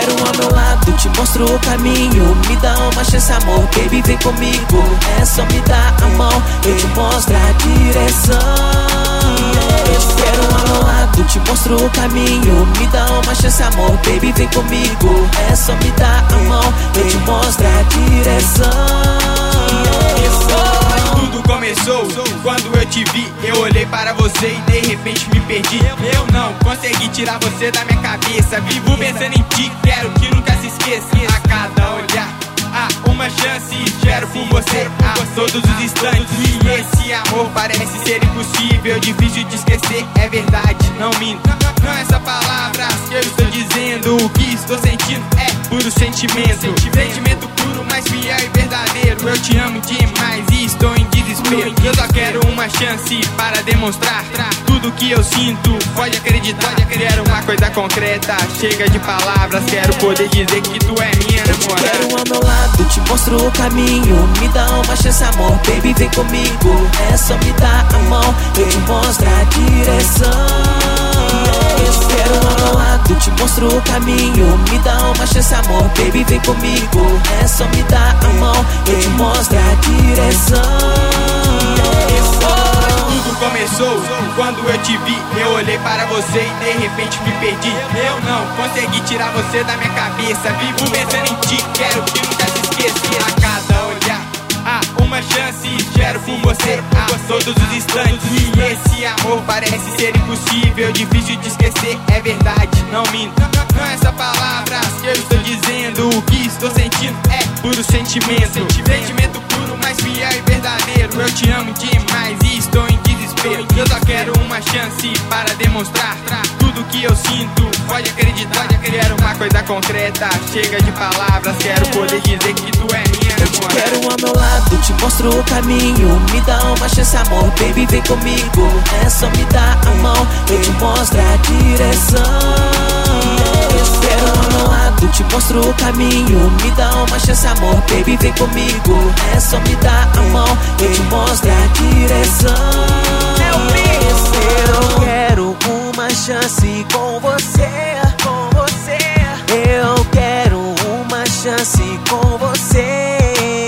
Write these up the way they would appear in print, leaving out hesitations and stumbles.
quero ao meu lado, te mostro o caminho. Me dá uma chance, amor, baby, vem comigo. É só me dar a mão, eu te mostro a direção. Eu quero ao meu lado, te mostro o caminho. Me dá uma chance, amor, baby, vem comigo. É só me dar a mão, eu te mostro a direção. Tudo começou quando eu te vi. Eu olhei para você e de repente me perdi. Eu não consegui tirar você da minha cabeça. Vivo pensando em ti, quero que nunca se esqueça. A cada olhar, há uma chance. Espero por você a todos os instantes. E esse amor parece ser impossível, difícil de esquecer, é verdade, não minto. Não é essa palavras que eu estou dizendo. O que estou sentindo é puro sentimento. Sentimento puro, mas fiel e verdadeiro. Eu te amo demais e estou em desespero. Eu só quero uma chance para demonstrar tudo que eu sinto. Pode acreditar, quero uma coisa concreta. Chega de palavras, quero poder dizer que tu é minha namorada. Quero ao meu lado, te mostro o caminho. Me dá uma chance, amor, baby, vem comigo. É só me dar a mão, eu te mostro a direção. Eu quero ao meu lado, te mostro o caminho. Me dá uma chance, amor, baby, vem comigo. É só me dar a mão, eu te mostro a direção. Tudo começou quando eu te vi. Eu olhei para você e de repente me perdi. Eu não consegui tirar você da minha cabeça. Vivo pensando em ti, quero que nunca se esqueça. A cada olhar, há uma chance. Espero por você a todos os instantes. E esse amor parece ser impossível, difícil de esquecer, é verdade, não minto. Não é essa palavras que eu estou dizendo. O que estou sentindo é puro sentimento. Sentimento puro, mas fiel e verdadeiro. Eu te amo demais e estou em desespero. Eu só quero uma chance para demonstrar tudo que eu sinto. Pode acreditar, quero uma coisa concreta. Chega de palavras, quero poder dizer que tu é minha namorada. Quero ao meu lado, te mostro o caminho. Me dá uma chance, amor, baby, vem comigo. É só me dar a mão, eu te mostro a direção. Eu quero ao meu lado, te mostro o caminho. Me dá uma chance, amor, baby, vem comigo. É só me dar a mão, eu te mostro a direção. Eu quero uma chance com você, com você. Eu quero uma chance com você.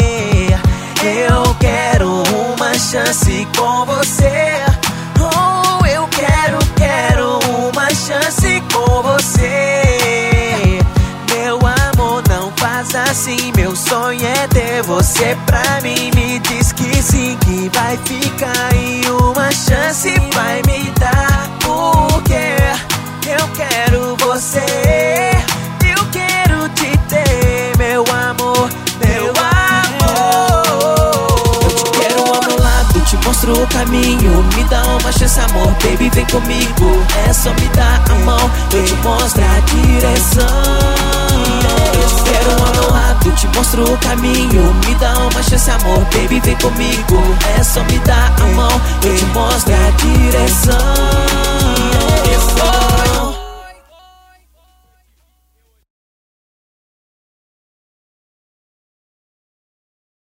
Eu quero uma chance com você. Oh, eu quero uma chance com você. Meu amor, não faz assim. Meu sonho é ter você pra mim. Me diz que sim, que vai ficar. E uma chance vai me dar. Porque eu quero você. Eu quero te ter, meu amor, meu amor. Eu te quero ao meu lado, te mostro o caminho. Me dá uma chance, amor, baby, vem comigo. É só me dar a mão, eu te mostro a direção. Eu quero ao meu lado, te mostro o caminho. Me dá uma chance, amor, baby, vem comigo. É só me dar a mão, eu te mostro a direção.